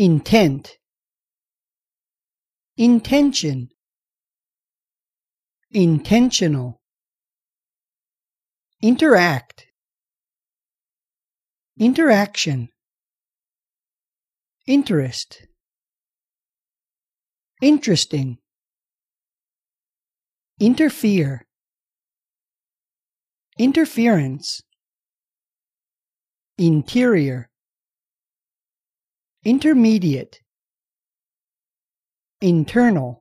intent, intention, intentional, interact, interaction, interest, interesting, interfere, interference, interior, intermediate, internal,